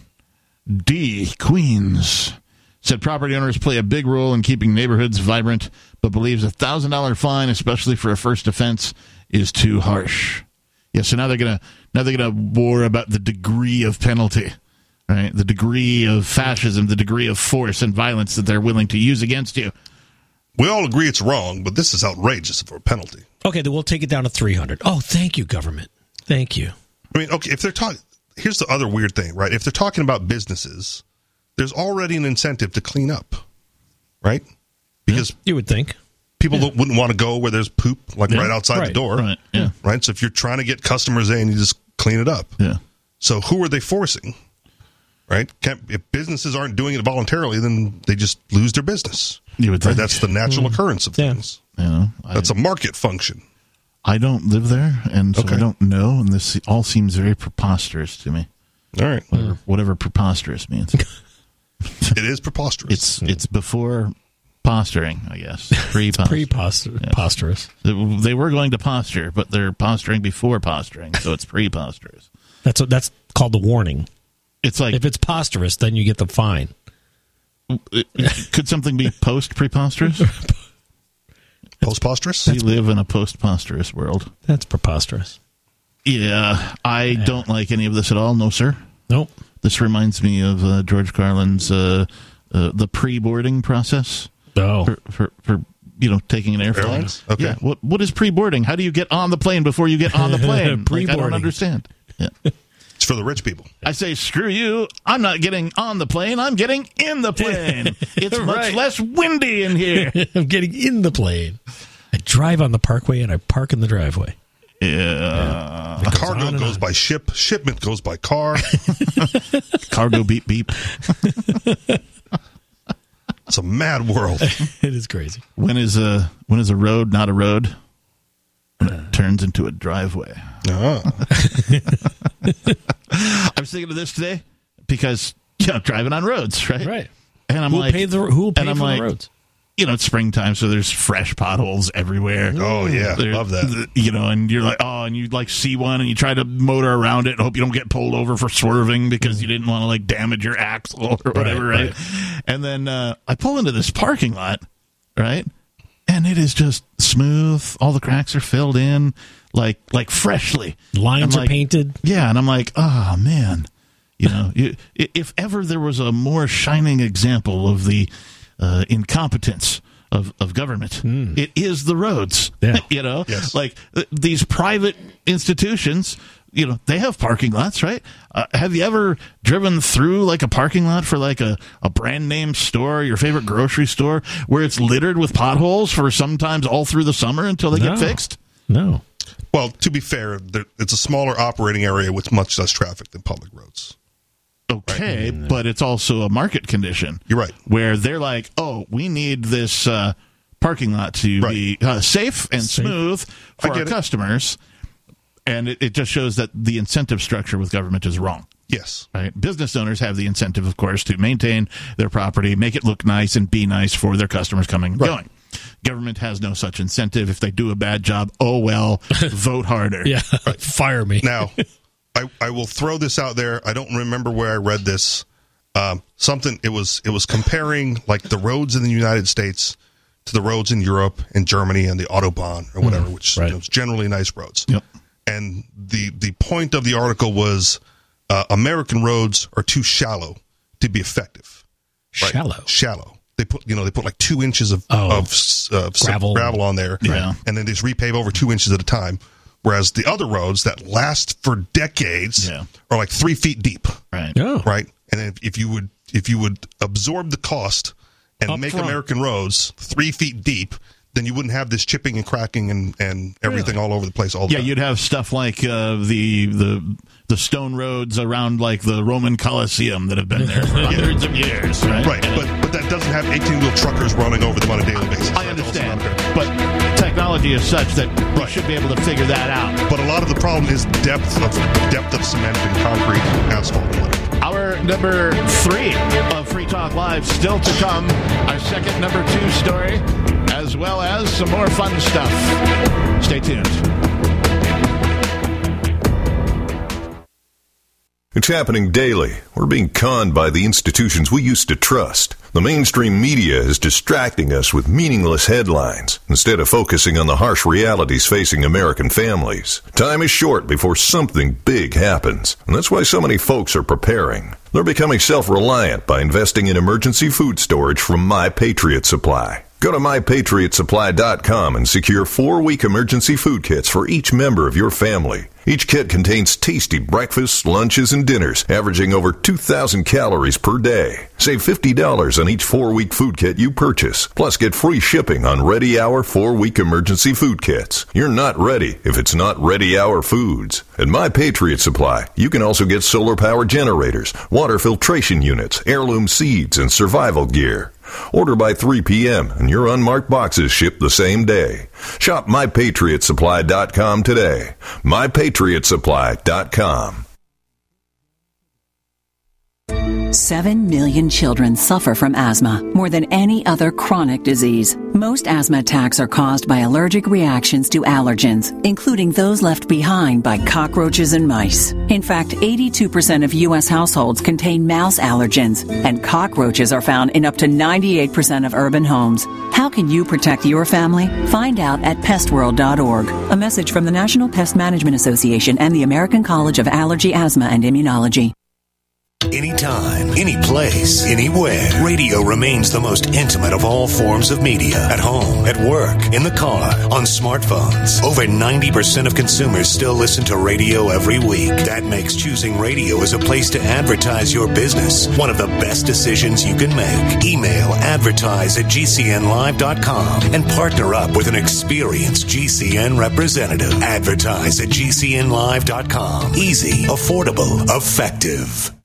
D. Queens, said property owners play a big role in keeping neighborhoods vibrant, but believes a $1,000 fine, especially for a first offense, is too harsh. Yeah, so now they're gonna war about the degree of penalty, right? The degree of fascism, the degree of force and violence that they're willing to use against you. We all agree it's wrong, but this is outrageous for a penalty. Okay, then we'll take it down to 300. Oh, thank you, government. Thank you. I mean, okay, if they're talking, here's the other weird thing, right? If they're talking about businesses, there's already an incentive to clean up, right? Because you would think people wouldn't want to go where there's poop, like right outside the door, right? Yeah, right. So if you're trying to get customers in, you just clean it up. Yeah. So who are they forcing? Right? If businesses aren't doing it voluntarily, then they just lose their business. You would think. Right? That's the natural occurrence of things. That's a market function. I don't live there, and so I don't know, and this all seems very preposterous to me. All right. Whatever preposterous means. It is preposterous. It's before posturing, I guess. Pre-posterous. They were going to posture, but they're posturing before posturing, so it's preposterous. That's called the warning. It's like if it's posterous, then you get the fine. Could something be post-preposterous? Post-posterous? We live in a post-posterous world. That's preposterous. Yeah, I don't like any of this at all. No, sir. Nope. This reminds me of George Carlin's the pre-boarding process. Oh. For taking an airplane. Airlines? Okay. Yeah. What is pre-boarding? How do you get on the plane before you get on the plane? I don't understand. Yeah. It's for the rich people. I say, screw you. I'm not getting on the plane. I'm getting in the plane. It's much less windy in here. I'm getting in the plane. I drive on the parkway and I park in the driveway. Yeah. The cargo goes by ship. Shipment goes by car. Cargo beep beep. It's a mad world. It is crazy. When is a road not a road? When it turns into a driveway. Oh. I was thinking of this today because driving on roads, right? Right. And I'm who like, who will pay for the roads? It's springtime, so there's fresh potholes everywhere. Oh, yeah. Love that. And you're like, and you like see one and you try to motor around it and hope you don't get pulled over for swerving because you didn't want to like damage your axle or whatever, right? And then I pull into this parking lot, right? And it is just smooth. All the cracks are filled in like freshly. Lines are painted. Yeah, and I'm like, oh, man. If ever there was a more shining example of the incompetence of government, it is the roads. Yeah. Yes. Like these private institutions, they have parking lots, right? Have you ever driven through like a parking lot for like a brand name store, your favorite grocery store, where it's littered with potholes for sometimes all through the summer until they get fixed? No. Well, to be fair, it's a smaller operating area with much less traffic than public roads. Okay, but it's also a market condition. You're right. Where they're like, we need this parking lot to be safe and smooth for our customers. And it just shows that the incentive structure with government is wrong. Yes. Right. Business owners have the incentive, of course, to maintain their property, make it look nice, and be nice for their customers coming and going. Government has no such incentive. If they do a bad job, vote harder. Yeah, fire me. Now, I will throw this out there. I don't remember where I read this. It was comparing like the roads in the United States to the roads in Europe and Germany and the Autobahn or whatever, which is generally nice roads. Yep. And the point of the article was American roads are too shallow to be effective. Right? Shallow. They put like 2 inches of gravel on there, and then they just repave over 2 inches at a time. Whereas the other roads that last for decades are like 3 feet deep, right? Right. And then if you would absorb the cost and make American roads 3 feet deep, then you wouldn't have this chipping and cracking and everything all over the place all the time. Yeah, you'd have stuff like the stone roads around like the Roman Colosseum that have been there for hundreds of years, right? Right, but that doesn't have 18-wheel truckers running over them on a daily basis. I understand, but technology is such that we should be able to figure that out. But a lot of the problem is depth of cement and concrete and asphalt and whatever. Our number 3 of Free Talk Live still to come. Our second number 2 story, as well as some more fun stuff. Stay tuned. It's happening daily. We're being conned by the institutions we used to trust. The mainstream media is distracting us with meaningless headlines instead of focusing on the harsh realities facing American families. Time is short before something big happens, and that's why so many folks are preparing. They're becoming self-reliant by investing in emergency food storage from My Patriot Supply. Go to MyPatriotSupply.com and secure 4-week emergency food kits for each member of your family. Each kit contains tasty breakfasts, lunches, and dinners, averaging over 2,000 calories per day. Save $50 on each 4-week food kit you purchase. Plus, get free shipping on Ready Hour 4-week emergency food kits. You're not ready if it's not Ready Hour foods. At My Patriot Supply, you can also get solar power generators, water filtration units, heirloom seeds, and survival gear. Order by 3 p.m. and your unmarked boxes ship the same day. Shop MyPatriotSupply.com today. MyPatriotSupply.com. 7 million children suffer from asthma, more than any other chronic disease. Most asthma attacks are caused by allergic reactions to allergens, including those left behind by cockroaches and mice. In fact, 82% of U.S. households contain mouse allergens, and cockroaches are found in up to 98% of urban homes. How can you protect your family? Find out at pestworld.org. A message from the National Pest Management Association and the American College of Allergy, Asthma, and Immunology. Anytime, any place, anywhere. Radio remains the most intimate of all forms of media. At home, at work, in the car, on smartphones. Over 90% of consumers still listen to radio every week. That makes choosing radio as a place to advertise your business one of the best decisions you can make. Email advertise@gcnlive.com and partner up with an experienced GCN representative. Advertise@gcnlive.com. Easy, affordable, effective.